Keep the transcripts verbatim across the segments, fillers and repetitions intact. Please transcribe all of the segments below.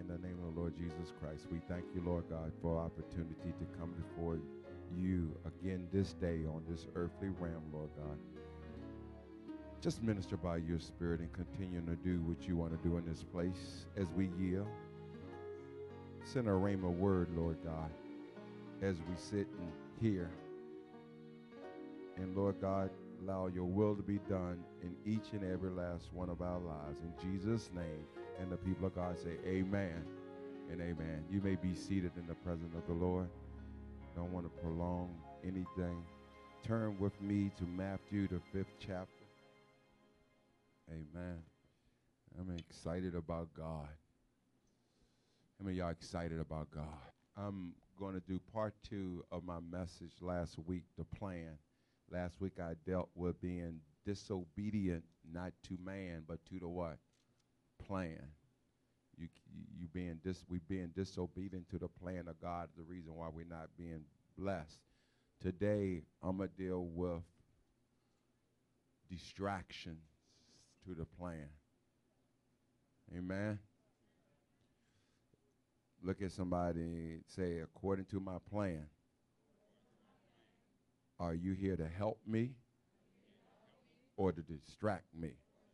In the name of the Lord Jesus Christ, we thank you, Lord God, for our opportunity to come before you again this day on this earthly realm, Lord God. Just minister by your spirit and continue to do what you want to do in this place as we yield. Send a rhema word, Lord God, as we sit and hear. And Lord God, allow your will to be done in each and every last one of our lives. In Jesus' name, and the people of God say amen and amen. You may be seated in the presence of the Lord. Don't want to prolong anything. Turn with me to Matthew, the fifth chapter. Amen. I'm excited about God. How many of y'all excited about God? I'm going to do part two of my message last week, the plan. Last week I dealt with being disobedient, not to man, but to the what? Plan. You you being dis we being disobedient to the plan of God is the reason why we're not being blessed. Today I'm gonna deal with distractions to the plan. Amen. Look at somebody and say, according to my plan, are you here to help me or to distract me?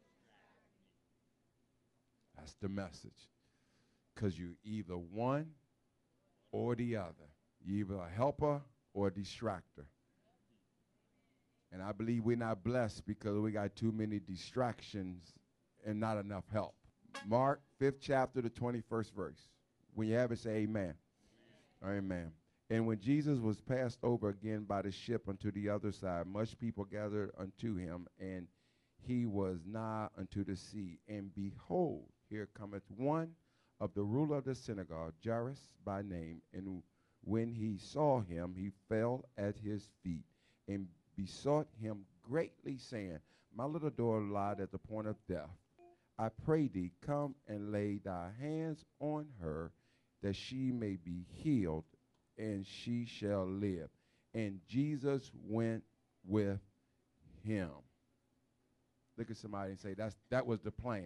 That's the message. Because you're either one or the other. You're either a helper or a distractor. And I believe we're not blessed because we got too many distractions and not enough help. Mark, fifth chapter, the twenty-first verse. When you have it, say amen. Amen. Amen. And when Jesus was passed over again by the ship unto the other side, much people gathered unto him, and he was nigh unto the sea. And behold, here cometh one of the ruler of the synagogue, Jairus by name. And when he saw him, he fell at his feet and besought him greatly, saying, my little daughter lied at the point of death. I pray thee, come and lay thy hands on her, that she may be healed, and she shall live. And Jesus went with him. Look at somebody and say, That's, that was the plan.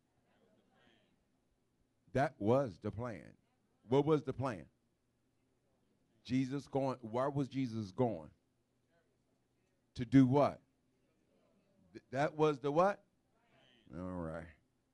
That was the plan. What was the plan? Jesus going, where was Jesus going? To do what? Th- that was the what? All right.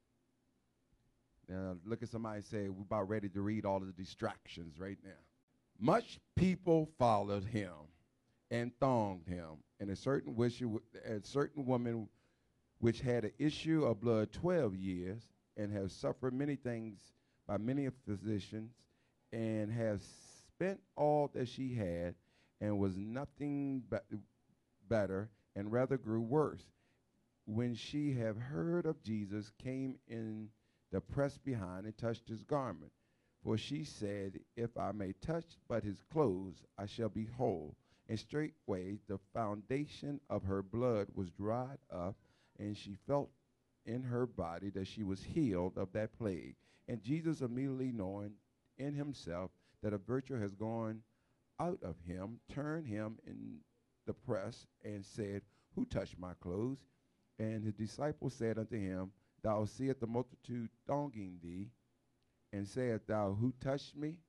Now look at somebody and say, we're about ready to read all of the distractions right now. Much people followed him and thronged him, and a certain wish, a certain woman which had an issue of blood twelve years, and has suffered many things by many physicians, and has spent all that she had, and was nothing be- better, and rather grew worse. When she have heard of Jesus, came in the press behind and touched his garment. For she said, if I may touch but his clothes, I shall be whole. And straightway the foundation of her blood was dried up, and she felt in her body that she was healed of that plague. And Jesus, immediately knowing in himself that a virtue has gone out of him, turned him in the press and said, who touched my clothes? And his disciples said unto him, thou seest the multitude thronging thee, and saith thou, who touched me?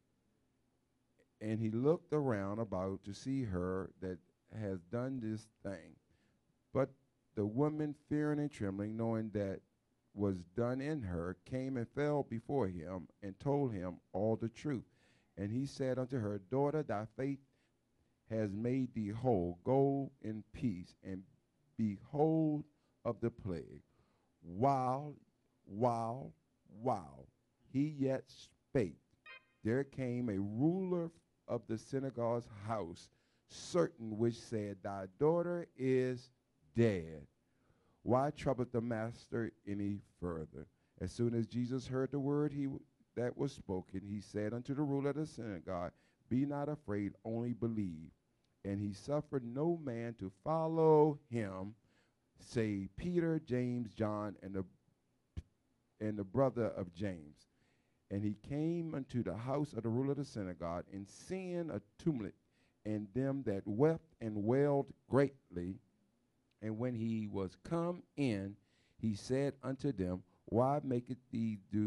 And he looked around about to see her that has done this thing. But the woman, fearing and trembling, knowing that was done in her, came and fell before him, and told him all the truth. And he said unto her, daughter, thy faith has made thee whole. Go in peace, and behold of the plague. While, while, while he yet spake, there came a ruler of the synagogue's house, certain which said, thy daughter is dead. Why trouble the master any further? As soon as Jesus heard the word he w- that was spoken, he said unto the ruler of the synagogue, be not afraid, only believe. And he suffered no man to follow him, save Peter, James, John, and the and the brother of James. And he came unto the house of the ruler of the synagogue, and seeing a tumult, and them that wept and wailed greatly. And when he was come in, he said unto them, why maketh thee do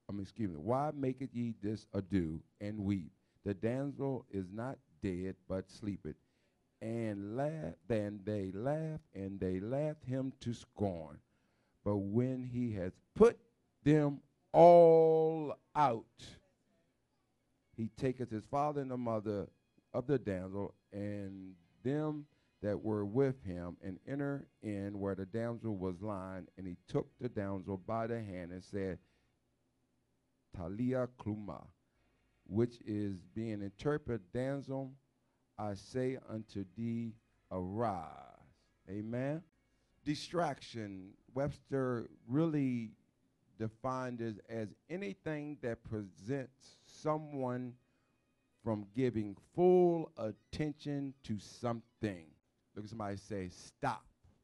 I mean, excuse me, why maketh ye this ado and weep? The damsel is not dead, but sleepeth. And laugh, then they laughed, and they laughed him to scorn. But when he has put them all out, he taketh his father and the mother of the damsel, and them that were with him, and enter in where the damsel was lying, and he took the damsel by the hand and said, Talia Kluma, which is being interpreted, damsel, I say unto thee, arise. Amen. Distraction, Webster really defined it as anything that presents someone from giving full attention to something. Look at somebody say, stop.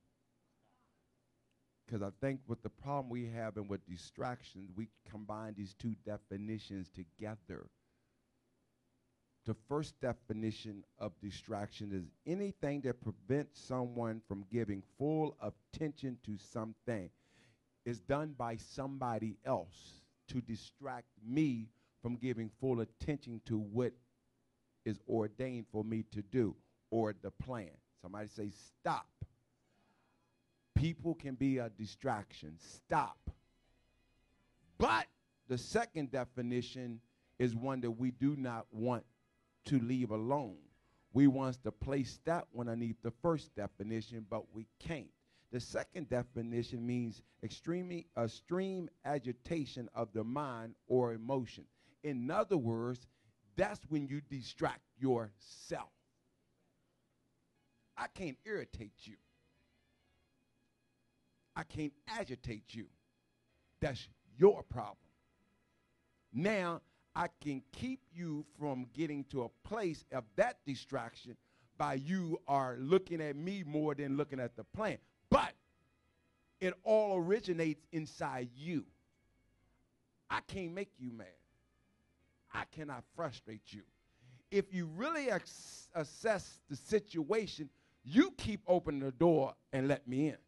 Because I think with the problem we have and with distractions, we combine these two definitions together. The first definition of distraction is anything that prevents someone from giving full attention to something. Is done by somebody else to distract me from giving full attention to what is ordained for me to do or the plan. Somebody say, stop. People can be a distraction. Stop. But the second definition is one that we do not want to leave alone. We want to place that one underneath the first definition, but we can't. The second definition means extremely extreme agitation of the mind or emotion. In other words, that's when you distract yourself. I can't irritate you. I can't agitate you. That's your problem. Now, I can keep you from getting to a place of that distraction by you are looking at me more than looking at the plan. But it all originates inside you. I can't make you mad. I cannot frustrate you. If you really ex- assess the situation, you keep opening the door and let me in.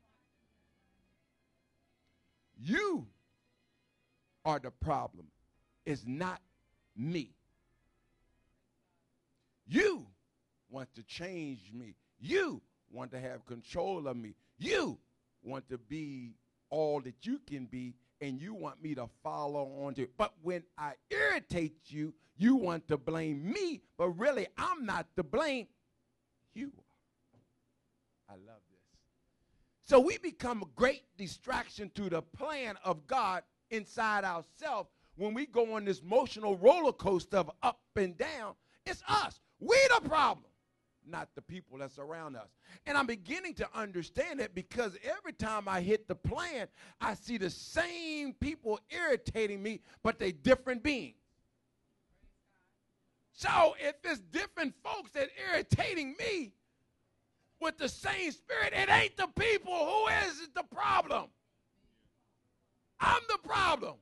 You are the problem. It's not me. You want to change me. You want to have control of me. You want to be all that you can be, and you want me to follow on to it. But when I irritate you, you want to blame me, but really I'm not to blame. You are. I love this. So we become a great distraction to the plan of God inside ourselves when we go on this emotional roller coaster of up and down. It's us. We the problem, not the people that's around us. And I'm beginning to understand it because every time I hit the plan, I see the same people irritating me, but they different beings. So if it's different folks that irritating me with the same spirit, it ain't the people. Who is the problem? I'm the problem.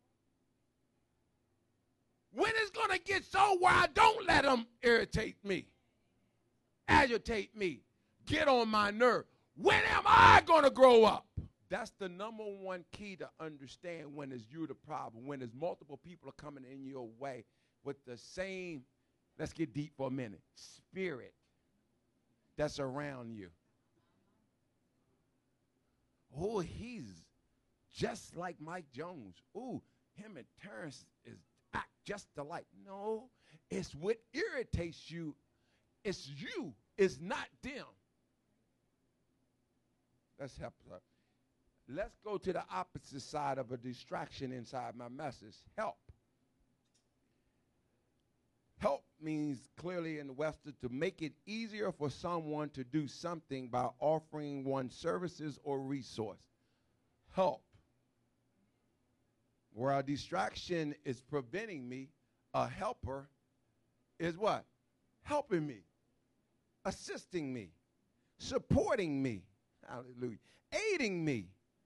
When it's going to get so where I don't let them irritate me, agitate me, get on my nerve, when am I going to grow up? That's the number one key to understand when it's you the problem, when there's multiple people are coming in your way with the same, let's get deep for a minute, spirit that's around you. Oh, he's just like Mike Jones. Ooh, him and Terrence is act just alike. No, it's what irritates you. It's you. It's not them. Let's help her. Let's go to the opposite side of a distraction inside my message. Help. Help means clearly in the Western to make it easier for someone to do something by offering one services or resource. Help. Where a distraction is preventing me, a helper is what? Helping me, assisting me, supporting me, hallelujah, aiding me.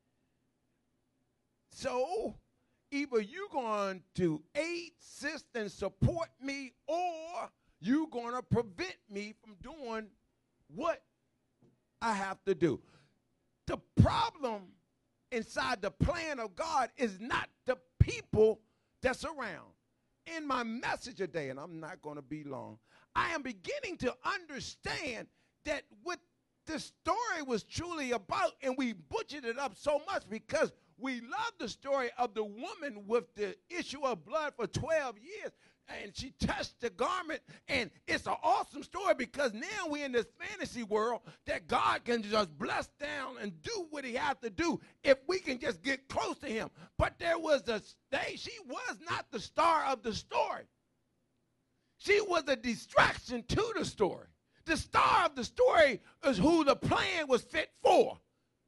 So either you're going to aid, assist, and support me, or you're going to prevent me from doing what I have to do. The problem inside the plan of God is not the people that's around. In my message today, and I'm not going to be long, I am beginning to understand that what this story was truly about, and we butchered it up so much because we love the story of the woman with the issue of blood for twelve years, and she touched the garment, and it's an awesome story because now we're in this fantasy world that God can just bless down and do what he has to do if we can just get close to him. But there was a stage. She was not the star of the story. She was a distraction to the story. The star of the story is who the plan was fit for.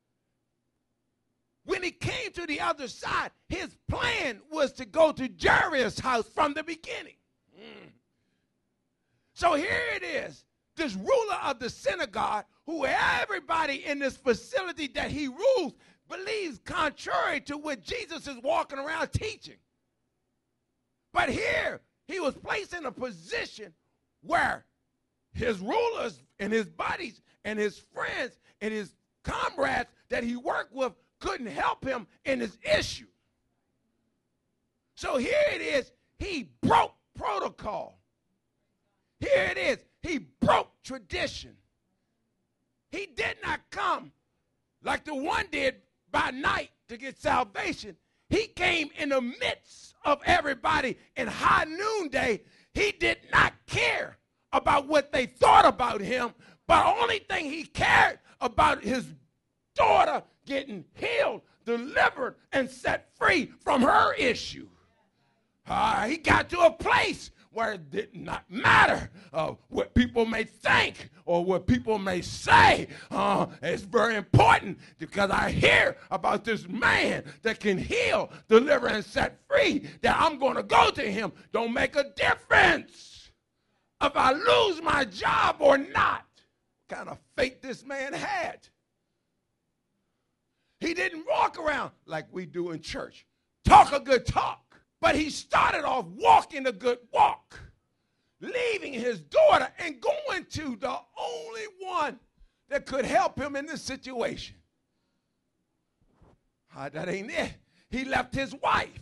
When he came to the other side, his plan was to go to Jairus' house from the beginning. Mm. So here it is, this ruler of the synagogue, who everybody in this facility that he rules believes contrary to what Jesus is walking around teaching. But here, he was placed in a position where his rulers and his buddies and his friends and his comrades that he worked with couldn't help him in his issue. So here it is, he broke protocol. Here it is, he broke tradition. He did not come like the one did by night to get salvation. He came in the midst of everybody in high noonday. He did not care about what they thought about him, but the only thing he cared about his daughter getting healed, delivered, and set free from her issue. Uh, he got to a place where it did not matter uh, what people may think or what people may say. Uh, it's very important because I hear about this man that can heal, deliver, and set free, that I'm going to go to him. Don't make a difference if I lose my job or not. What kind of faith this man had. He didn't walk around like we do in church, talk a good talk, but he started off walking a good walk, leaving his daughter and going to the only one that could help him in this situation. Ah, that ain't it. He left his wife.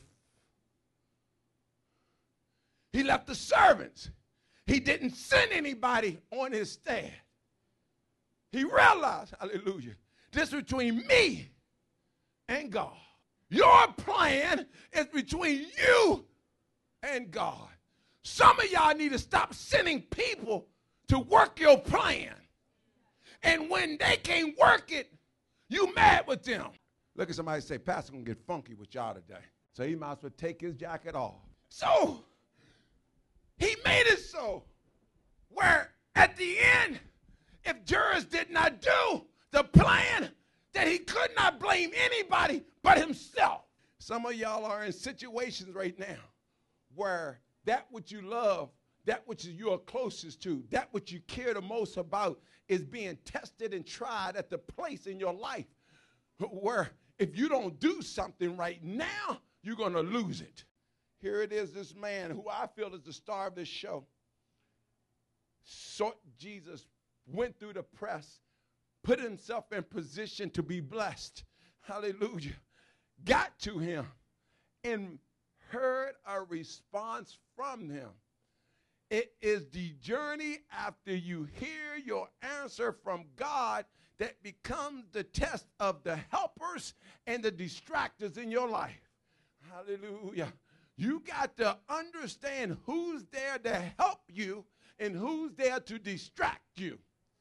He left the servants. He didn't send anybody on his staff. He realized, hallelujah, this is between me and God. Your plan is between you and God. Some of y'all need to stop sending people to work your plan. And when they can't work it, you mad with them. Look at somebody say, Pastor gonna get funky with y'all today. So he might as well take his jacket off. So he made it so where at the end, if Jairus did not do the plan, that he could not blame anybody but himself. Some of y'all are in situations right now where that which you love, that which you are closest to, that which you care the most about is being tested and tried at the place in your life where if you don't do something right now, you're going to lose it. Here it is, this man who I feel is the star of this show, sought Jesus, went through the press, put himself in position to be blessed. Hallelujah. Got to him and heard a response from him. It is the journey after you hear your answer from God that becomes the test of the helpers and the distractors in your life. Hallelujah. You got to understand who's there to help you and who's there to distract you.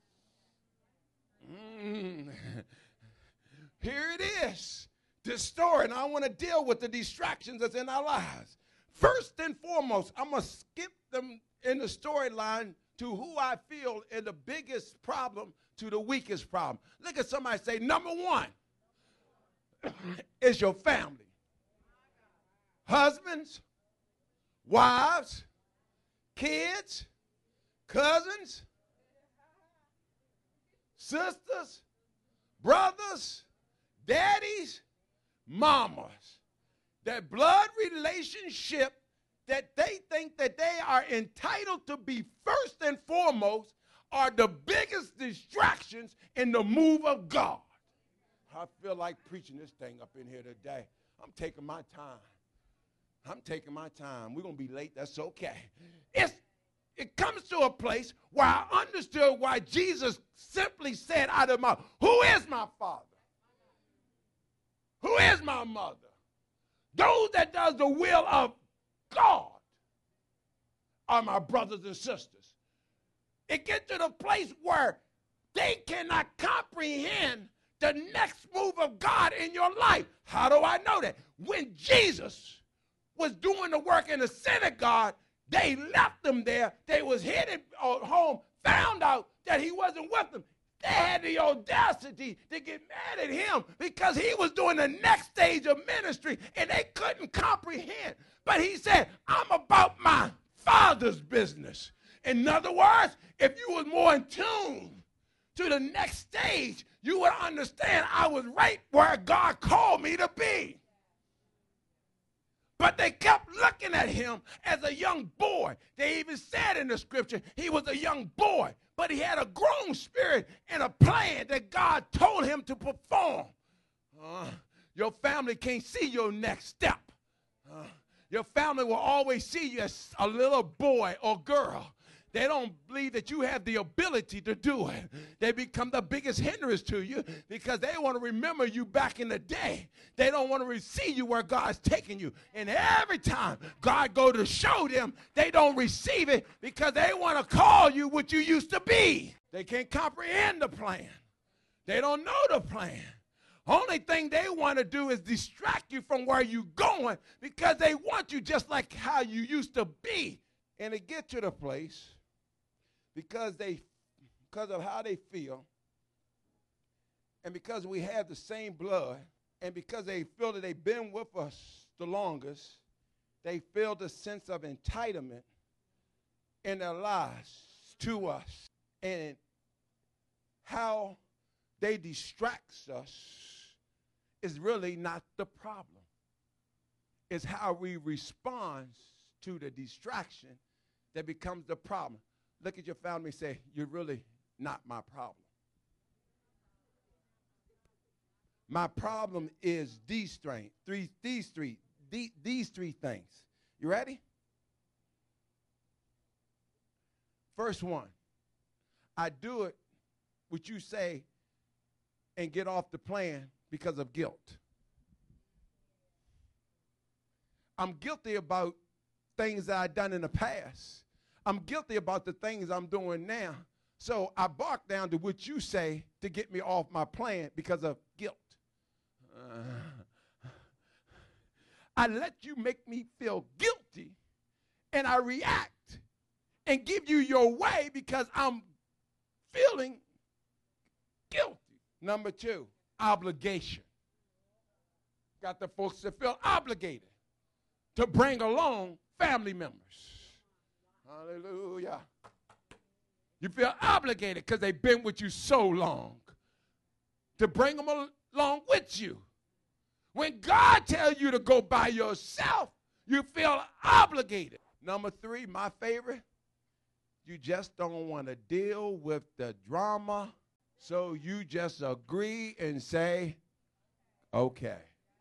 Mm. Here it is, this story, and I want to deal with the distractions that's in our lives. First and foremost, I'm going to skip them in the storyline to who I feel is the biggest problem to the weakest problem. Look at somebody say, number one is your family. Husbands, wives, kids, cousins, sisters, brothers, daddies, mamas. That blood relationship that they think that they are entitled to be first and foremost are the biggest distractions in the move of God. I feel like preaching this thing up in here today. I'm taking my time. I'm taking my time. We're going to be late. That's okay. It's, it comes to a place where I understood why Jesus simply said out of my mouth, who is my father? Who is my mother? Those that does the will of God are my brothers and sisters. It gets to the place where they cannot comprehend the next move of God in your life. How do I know that? When Jesus was doing the work in the synagogue, they left him there. They was headed home, found out that he wasn't with them. They had the audacity to get mad at him because he was doing the next stage of ministry, and they couldn't comprehend. But he said, I'm about my Father's business. In other words, if you was more in tune to the next stage, you would understand I was right where God called me to be. But they kept looking at him as a young boy. They even said in the scripture he was a young boy, but he had a grown spirit and a plan that God told him to perform. Uh, your family can't see your next step. Uh, your family will always see you as a little boy or girl. They don't believe that you have the ability to do it. They become the biggest hindrance to you because they want to remember you back in the day. They don't want to see you where God's taking you. And every time God go to show them, they don't receive it because they want to call you what you used to be. They can't comprehend the plan. They don't know the plan. Only thing they want to do is distract you from where you're going because they want you just like how you used to be. And it gets to the place because they, because of how they feel, and because we have the same blood, and because they feel that they've been with us the longest, they feel the sense of entitlement in their lives to us. And how they distract us is really not the problem. It's how we respond to the distraction that becomes the problem. Look at your family and say, you're really not my problem. My problem is these three, three, these three, these, these three things. You ready? First one, I do it, what you say, and get off the plan because of guilt. I'm guilty about things that I've done in the past. I'm guilty about the things I'm doing now. So I bark down to what you say to get me off my plan because of guilt. Uh, I let you make me feel guilty, and I react and give you your way because I'm feeling guilty. Number two, obligation. Got the folks that feel obligated to bring along family members. Hallelujah. You feel obligated because they've been with you so long to bring them along with you. When God tells you to go by yourself, you feel obligated. Number three, my favorite, you just don't want to deal with the drama, so you just agree and say, okay.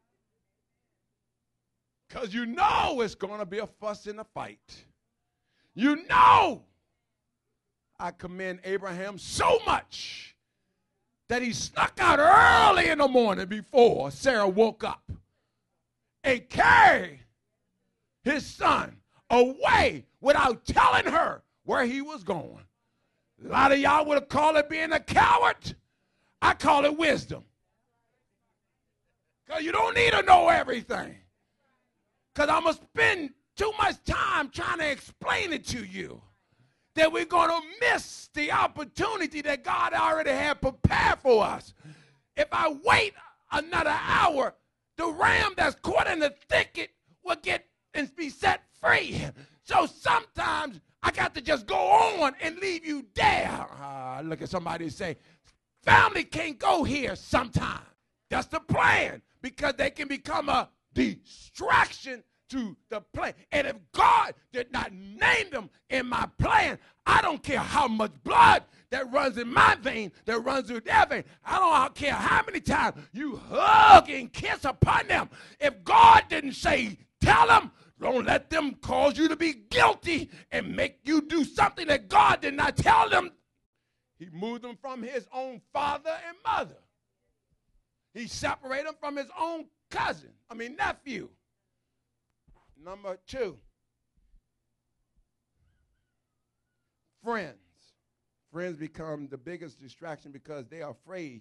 Because you know it's going to be a fuss and a fight. You know. I commend Abraham so much that he snuck out early in the morning before Sarah woke up and carried his son away without telling her where he was going. A lot of y'all would have called it being a coward. I call it wisdom. Because you don't need to know everything. Because I'm going to spend too much time trying to explain it to you that we're going to miss the opportunity that God already had prepared for us. If I wait another hour, the ram that's caught in the thicket will get and be set free. So sometimes I got to just go on and leave you there. Uh, look at somebody and say, family can't go here sometime. That's the plan, because they can become a distraction to the plan. And if God did not name them in my plan, I don't care how much blood that runs in my vein, that runs through their vein. I don't care how many times you hug and kiss upon them. If God didn't say, tell them, Don't let them cause you to be guilty and make you do something that God did not tell them. He moved them from his own father and mother. He separated them from his own cousin, I mean nephew. Number two, friends. Friends become the biggest distraction because they are afraid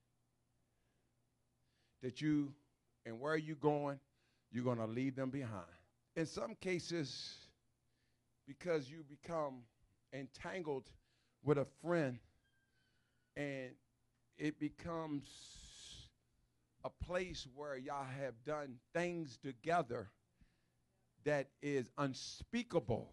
that you and where you're going, you're going to leave them behind. In some cases, because you become entangled with a friend and it becomes a place where y'all have done things together that is unspeakable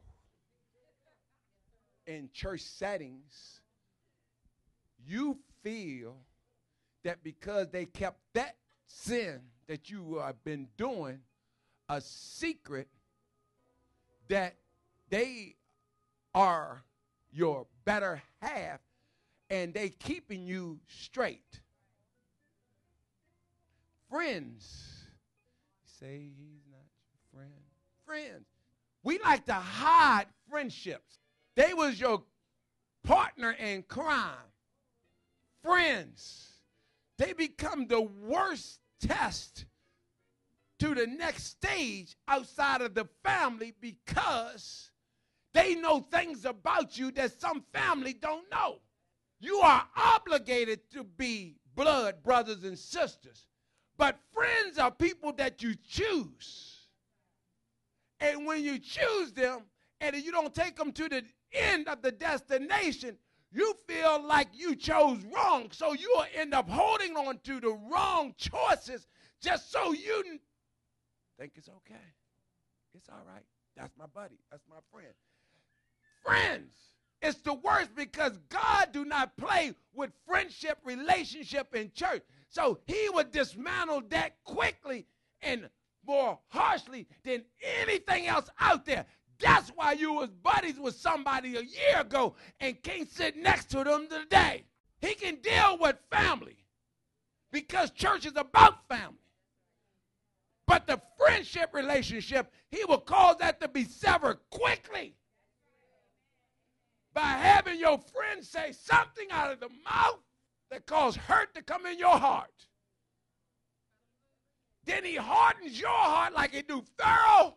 in church settings, you feel that because they kept that sin that you have been doing a secret, that they are your better half and they keeping you straight. Friends, say he's not your friend. Friends, we like to hide friendships. They was your partner in crime. Friends, they become the worst test to the next stage outside of the family because they know things about you that some family don't know. You are obligated to be blood brothers and sisters, but friends are people that you choose. And when you choose them and you don't take them to the end of the destination, you feel like you chose wrong. So you will end up holding on to the wrong choices just so you think it's okay. It's all right. That's my buddy. That's my friend. Friends, it's the worst because God do not play with friendship, relationship in church. So he would dismantle that quickly and more harshly than anything else out there. That's why you was buddies with somebody a year ago and can't sit next to them today. He can deal with family because church is about family. But the friendship relationship, he will cause that to be severed quickly by having your friend say something out of the mouth that cause hurt to come in your heart. Then he hardens your heart like he do Pharaoh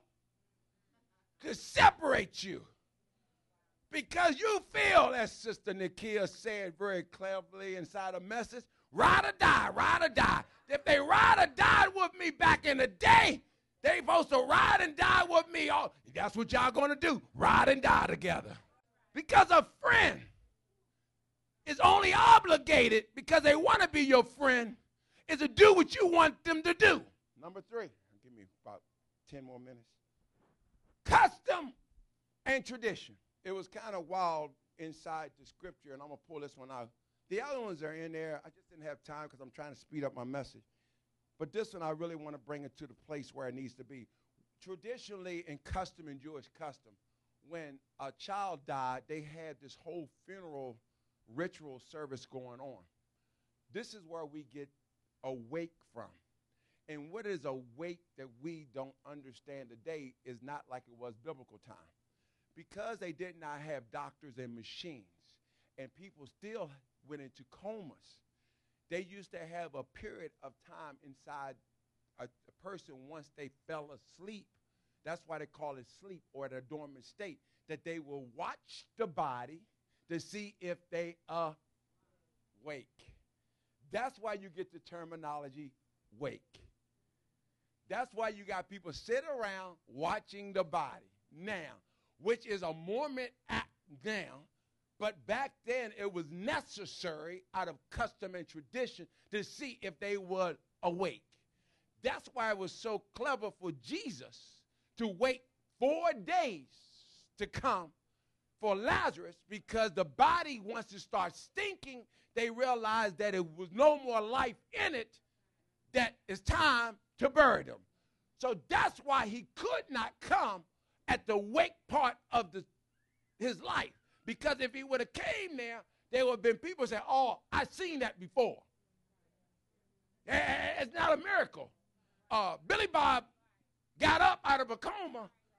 to separate you. Because you feel, as Sister Nakia said very cleverly inside a message, ride or die, ride or die. If they ride or died with me back in the day, they supposed to ride and die with me. Oh, that's what y'all going to do, ride and die together. Because a friend is only obligated because they want to be your friend is to do what you want them to do. Number three, give me about ten more minutes. Custom and tradition. It was kind of wild inside the scripture, and I'm going to pull this one out. The other ones are in there. I just didn't have time because I'm trying to speed up my message. But this one, I really want to bring it to the place where it needs to be. Traditionally, in custom and Jewish custom, when a child died, they had this whole funeral ritual service going on. This is where we get awake from. And what is awake that we don't understand today is not like it was biblical time. Because they did not have doctors and machines, and people still went into comas, they used to have a period of time inside a, a person once they fell asleep. That's why they call it sleep or the dormant state, that they will watch the body to see if they are awake. That's why you get the terminology wake. That's why you got people sit around watching the body now, which is a Mormon act now, but back then it was necessary out of custom and tradition to see if they were awake. That's why it was so clever for Jesus to wait four days to come for Lazarus, because the body, once it starts stinking, they realized that it was no more life in it, that it's time to bury them. So that's why he could not come at the wake part of the, his life. Because if he would have came there, there would have been people say, oh, I've seen that before. It's not a miracle. Uh, Billy Bob got up out of a coma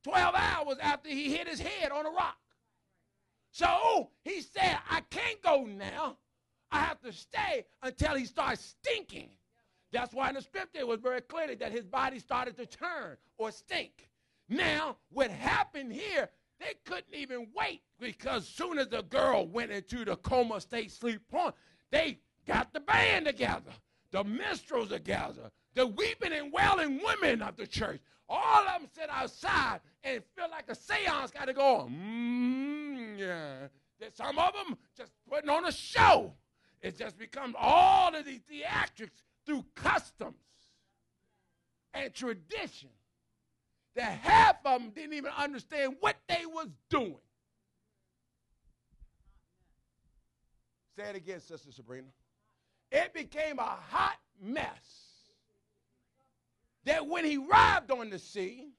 twelve hours after he hit his head on a rock. So he said, I can't go now. I have to stay until he starts stinking. That's why in the scripture it was very clearly that his body started to turn or stink. Now, what happened here, they couldn't even wait, because as soon as the girl went into the coma state sleep point, they got the band together, the minstrels together, the weeping and wailing women of the church. All of them sit outside and feel like a seance got to go on. Mm, yeah. Some of them just putting on a show. It just becomes all of these theatrics through customs and tradition that half of them didn't even understand what they was doing. Say it again, Sister Sabrina. It became a hot mess that when he arrived on the scene,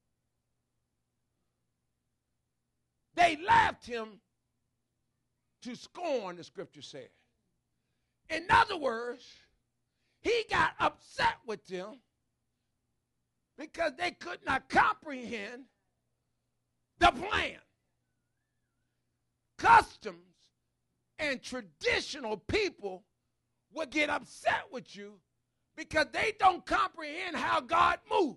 they laughed him to scorn, the scripture said. In other words, he got upset with them because they could not comprehend the plan. Customs and traditional people will get upset with you because they don't comprehend how God moves.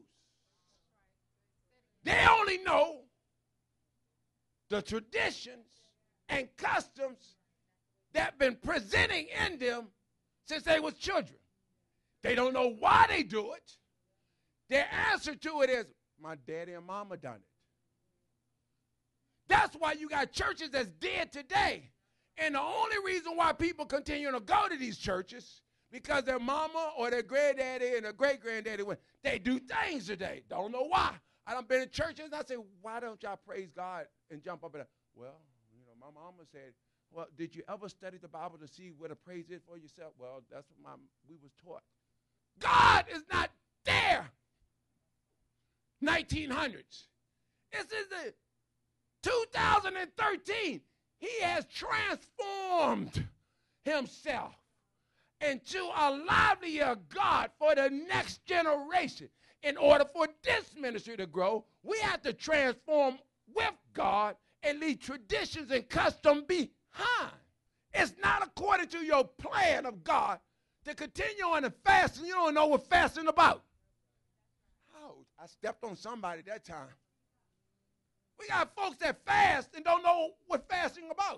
They only know the traditions and customs that have been presenting in them since they was children. They don't know why they do it. Their answer to it is, my daddy and mama done it. That's why you got churches that's dead today. And the only reason why people continue to go to these churches, because their mama or their granddaddy and their great-granddaddy went, they do things today. Don't know why. I done been in churches and I say, why don't y'all praise God and jump up and down? Well, you know, my mama said, well, did you ever study the Bible to see what a praise is for yourself? Well, that's what my, we was taught. God is not there. nineteen hundreds. This is the two thousand thirteen. He has transformed himself into a livelier God for the next generation. In order for this ministry to grow, we have to transform with God and leave traditions and custom behind. It's not according to your plan of God to continue on the fast, and you don't know what fasting about. Oh, I stepped on somebody that time. We got folks that fast and don't know what fasting about.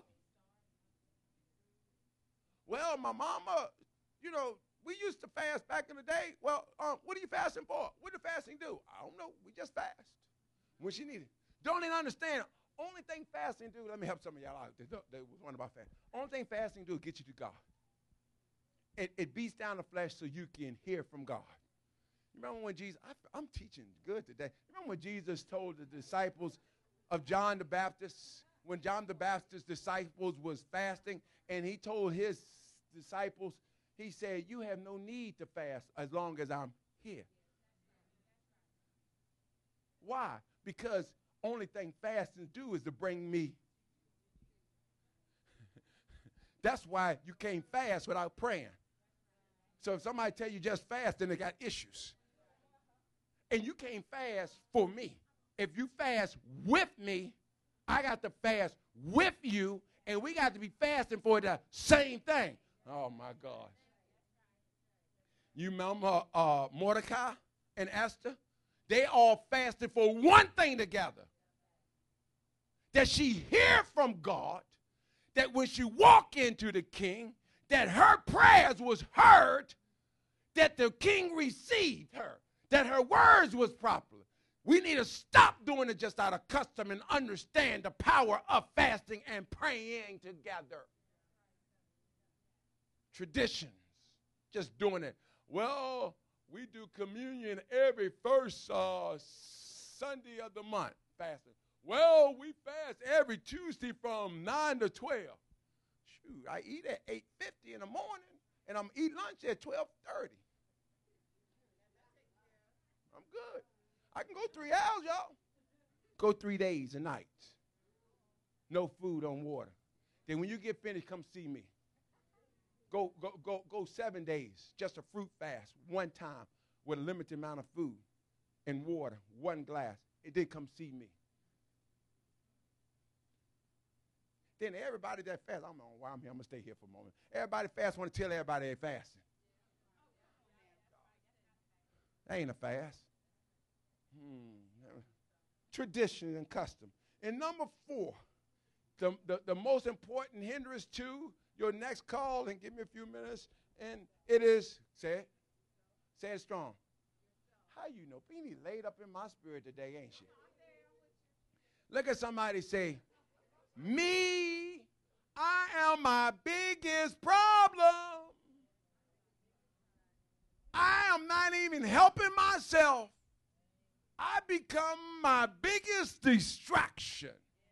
Well, my mama, you know, we used to fast back in the day. Well, um, what are you fasting for? What did fasting do? I don't know. We just fast when she needed. Don't even understand. Only thing fasting do, let me help some of y'all out. They, they was wondering about fasting. Only thing fasting do is get you to God. It, it beats down the flesh so you can hear from God. You remember when Jesus, I, I'm teaching good today. Remember when Jesus told the disciples of John the Baptist, when John the Baptist's disciples was fasting, and he told his disciples, he said, you have no need to fast as long as I'm here. Why? Because only thing fasting do is to bring me. That's why you can't fast without praying. So if somebody tell you just fast, then they got issues. And you can't fast for me. If you fast with me, I got to fast with you, and we got to be fasting for the same thing. Oh, my God. You remember uh, Mordecai and Esther? They all fasted for one thing together. That she hear from God, that when she walk into the king, that her prayers was heard, that the king received her, that her words was proper. We need to stop doing it just out of custom and understand the power of fasting and praying together. Traditions, just doing it. Well, we do communion every first uh, Sunday of the month, fasting. Well, we fast every Tuesday from nine to twelve. Shoot, I eat at eight fifty in the morning, and I'm eating lunch at twelve thirty. I'm good. I can go three hours, y'all. Go three days and nights. No food on water. Then when you get finished, come see me. Go, go, go, go seven days, just a fruit fast, one time, with a limited amount of food and water, one glass. and then come see me. Then everybody that fasts, I don't know why I'm here. I'm going to stay here for a moment. Everybody fast want to tell everybody they fasting. That ain't a fast. Hmm. Tradition and custom. And number four, the, the, the most important hindrance to your next call, and give me a few minutes, and it is, say it, say it strong. How you know? Beanie laid up in my spirit today, ain't she? Look at somebody say, me, I am my biggest problem. I am not even helping myself. I become my biggest distraction.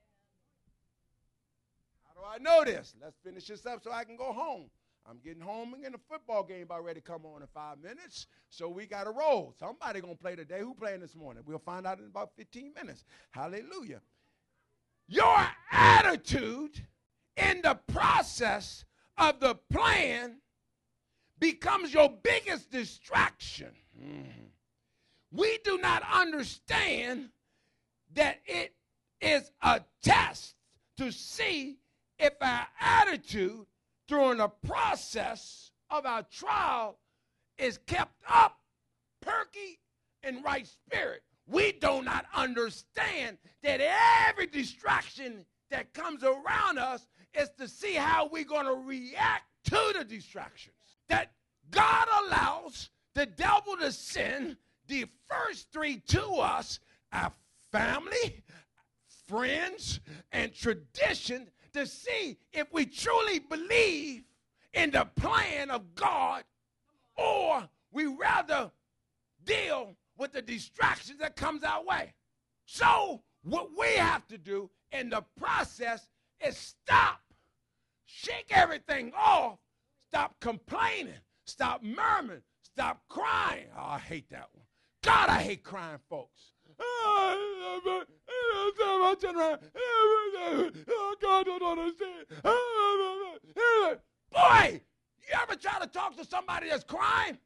How do I know this? Let's finish this up so I can go home. I'm getting home and getting a football game about ready to come on in five minutes. So we got to roll. Somebody going to play today. Who playing this morning? We'll find out in about fifteen minutes. Hallelujah. Your attitude in the process of the plan becomes your biggest distraction. Mm. We do not understand that it is a test to see if our attitude during the process of our trial is kept up, perky, and right spirit. We do not understand that every distraction that comes around us is to see how we're going to react to the distractions. That God allows the devil to send the first three to us, our family, friends, and tradition, to see if we truly believe in the plan of God, or we rather deal with the distractions that comes our way. So what we have to do in the process is stop, shake everything off, stop complaining, stop murmuring, stop crying. Oh, I hate that one. God, I hate crying folks. Oh, God don't understand. Boy, you ever try to talk to somebody that's crying?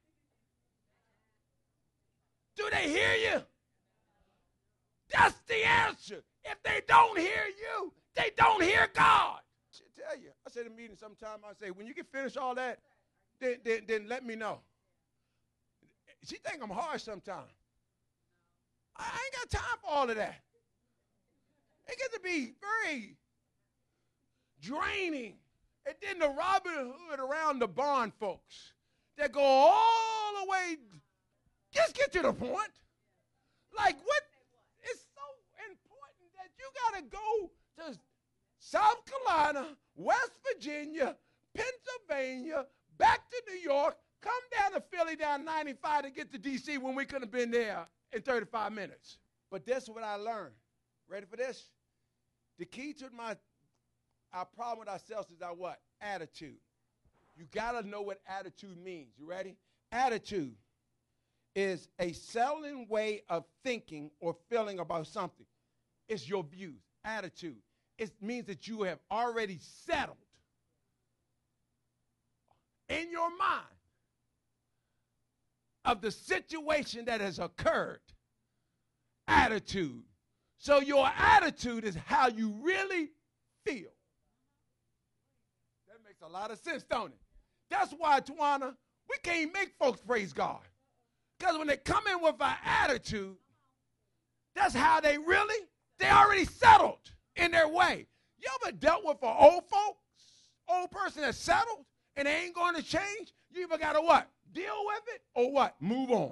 Do they hear you? That's the answer. If they don't hear you, they don't hear God. I tell you, I said in a meeting sometime, I say, when you get finished all that, then, then, then let me know. She think I'm harsh sometimes. I ain't got time for all of that. It gets to be very draining. And then the Robin Hood around the barn folks that go all the way, just get to the point. Like what? It's so important that you got to go to South Carolina, West Virginia, Pennsylvania, back to New York, come down to Philly down ninety-five to get to D C when we could have been there in thirty-five minutes. But that's what I learned. Ready for this? The key to my our problem with ourselves is our what? Attitude. You got to know what attitude means. You ready? Attitude is a settling way of thinking or feeling about something. It's your views. Attitude. It means that you have already settled in your mind of the situation that has occurred. Attitude. So your attitude is how you really feel. That makes a lot of sense, don't it? That's why, Tawana, we can't make folks praise God. Because when they come in with an attitude, that's how they really, they already settled in their way. You ever dealt with an old folks, old person that's settled and they ain't going to change? You either got to what? Deal with it or what? Move on.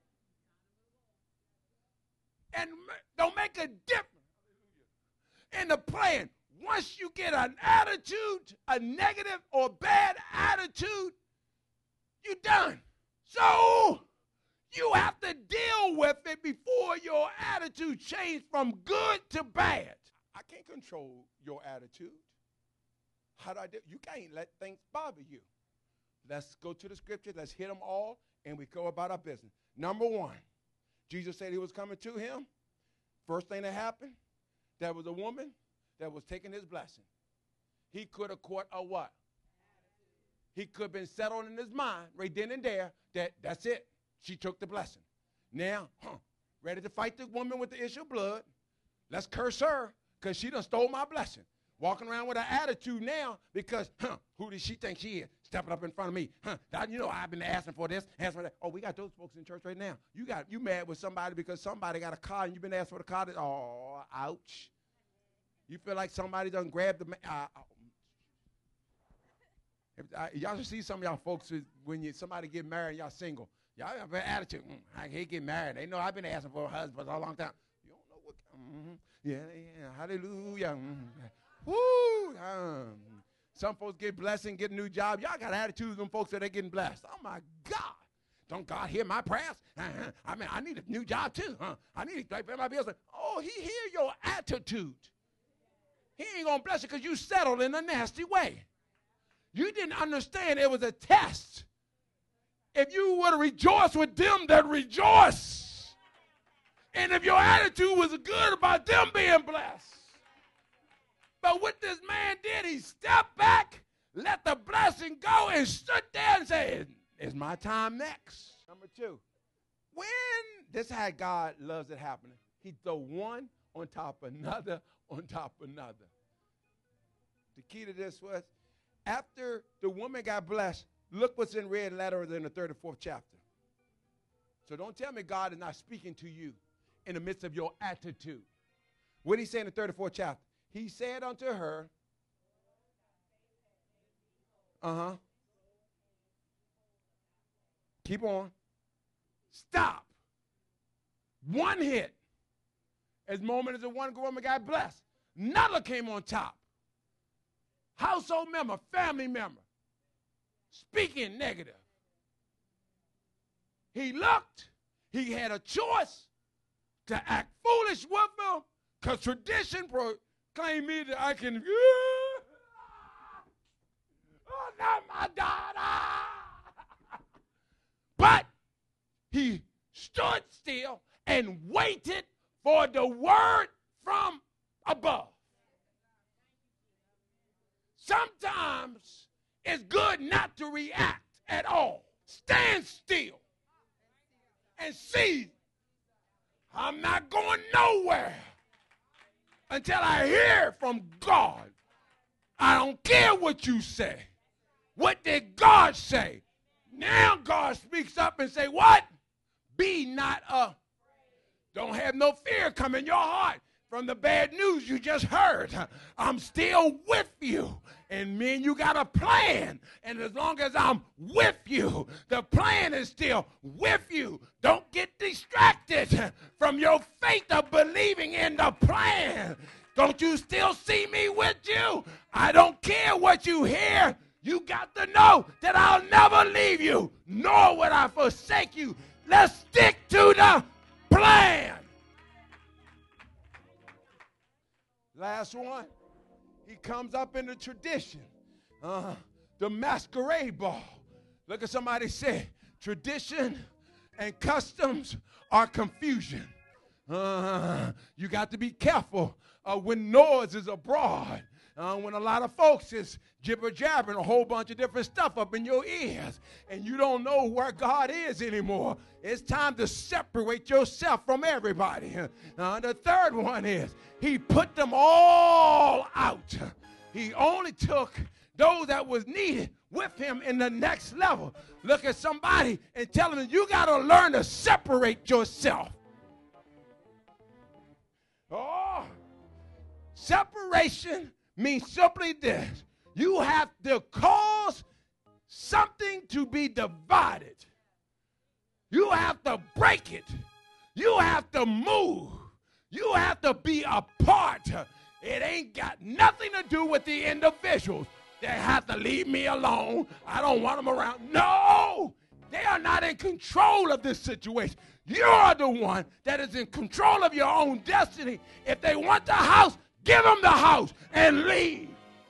And don't make a difference in the plan. Once you get an attitude, a negative or bad attitude, you're done. So you have to deal with it before your attitude changes from good to bad. I can't control your attitude. How do I do? You can't let things bother you. Let's go to the scripture. Let's hit them all, and we go about our business. Number one, Jesus said he was coming to him. First thing that happened, there was a woman that was taking his blessing. He could have caught a what? He could have been settled in his mind right then and there that that's it. She took the blessing. Now, huh, ready to fight the woman with the issue of blood. Let's curse her because she done stole my blessing. Walking around with an attitude now because, huh, who does she think she is? Stepping up in front of me. Huh, that, you know, I've been asking for this, asking for that. Oh, we got those folks in church right now. You got you mad with somebody because somebody got a car and you've been asking for the car. That, oh, ouch. You feel like somebody done grabbed the, uh, if, uh, y'all should see some of y'all folks when you somebody get married, y'all single. Y'all have an attitude. Mm, I can't get married. They know I've been asking for a husband for a long time. You don't know what, mm-hmm. yeah, yeah, hallelujah. Mm-hmm. Woo! Um, some folks get blessed and get a new job. Y'all got attitudes on folks that they getting blessed. Oh, my God. Don't God hear my prayers? Uh-huh. I mean, I need a new job, too. Huh? I need to pay my bills. Oh, he hear your attitude. He ain't going to bless you because you settled in a nasty way. You didn't understand it was a test. If you would have rejoiced with them that rejoice, and if your attitude was good about them being blessed, but what this man did, he stepped back, let the blessing go, and stood there and said, it's my time next. Number two, when, this is how God loves it happening. He throw one on top of another on top of another. The key to this was, after the woman got blessed, look what's in red letters in the third and fourth chapter. So don't tell me God is not speaking to you in the midst of your attitude. What did he say in the third and fourth chapter? He said unto her, uh-huh. Keep on. Stop. One hit. As moment as the one woman got blessed, another came on top. Household member, family member, speaking negative. He looked. He had a choice to act foolish with them because tradition pro- claim me that I can, oh, not my daughter. But he stood still and waited for the word from above. Sometimes it's good not to react at all. Stand still and see. I'm not going nowhere until I hear from God. I don't care what you say. What did God say? Now God speaks up and say, what? Be not a. Don't have no fear come in your heart from the bad news you just heard. I'm still with you. And me and you got a plan. And as long as I'm with you, the plan is still with you. Don't get distracted from your faith of believing in the plan. Don't you still see me with you? I don't care what you hear. You got to know that I'll never leave you, nor would I forsake you. Let's stick to the plan. Last one. He comes up in the tradition. Uh, the masquerade ball. Look at somebody say, tradition and customs are confusion. Uh, you got to be careful uh, when noise is abroad. Uh, when a lot of folks is jibber-jabbering a whole bunch of different stuff up in your ears and you don't know where God is anymore. It's time to separate yourself from everybody. Uh, the third one is he put them all out. He only took those that was needed with him in the next level. Look at somebody and tell them you got to learn to separate yourself. Oh, separation means simply this. You have to cause something to be divided. You have to break it. You have to move. You have to be apart. It ain't got nothing to do with the individuals. They have to leave me alone. I don't want them around. No, they are not in control of this situation. You're the one that is in control of your own destiny. If they want the house, give them the house and leave.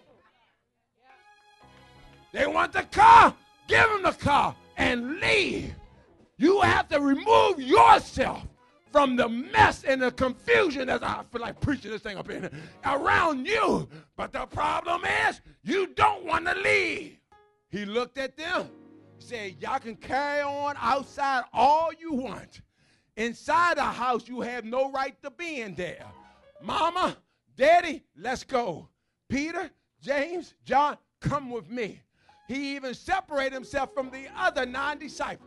They want the car, give them the car and leave. You have to remove yourself from the mess and the confusion, as I feel like preaching this thing up in around you. But the problem is you don't want to leave. He looked at them, said, y'all can carry on outside all you want. Inside a house, you have no right to be in there. Mama, daddy, let's go. Peter, James, John, come with me. He even separated himself from the other nine disciples.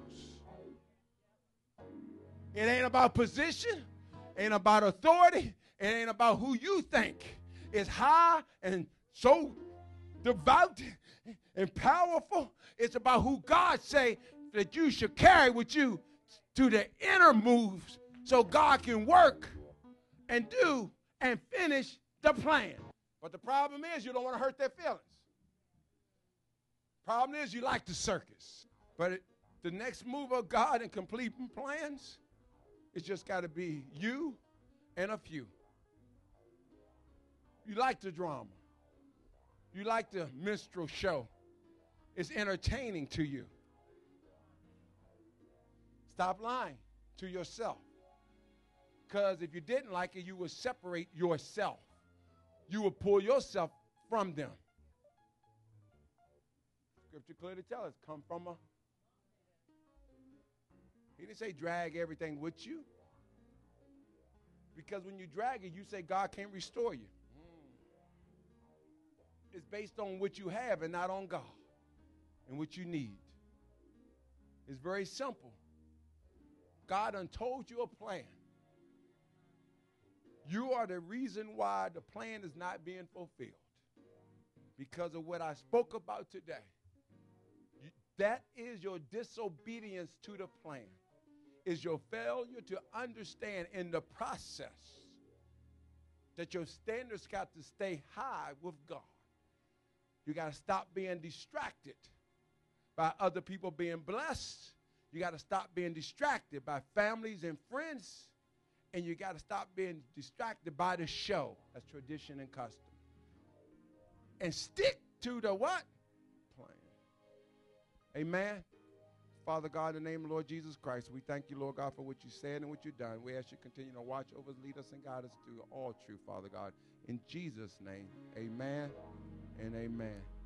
It ain't about position, ain't about authority, it ain't about who you think is high and so devout and powerful. It's about who God say that you should carry with you to the inner moves so God can work and do and finish the plan. But the problem is you don't want to hurt their feelings. Problem is you like the circus. But it, the next move of God in completing plans, it's just got to be you and a few. You like the drama. You like the minstrel show. It's entertaining to you. Stop lying to yourself. Because if you didn't like it, you would separate yourself. You would pull yourself from them. Scripture clearly tells us, come from a... He didn't say drag everything with you. Because when you drag it, you say God can't restore you. It's based on what you have and not on God and what you need. It's very simple. God done told you a plan. You are the reason why the plan is not being fulfilled. Because of what I spoke about today. You, that is your disobedience to the plan. Is your failure to understand in the process that your standards got to stay high with God. You got to stop being distracted by other people being blessed. You got to stop being distracted by families and friends. And you got to stop being distracted by the show. That's tradition and custom. And stick to the what? Plan. Amen. Father God, in the name of Lord Jesus Christ, we thank you, Lord God, for what you said and what you've done. We ask you to continue to watch over us, lead us, and guide us through all truth, Father God. In Jesus' name, amen and amen.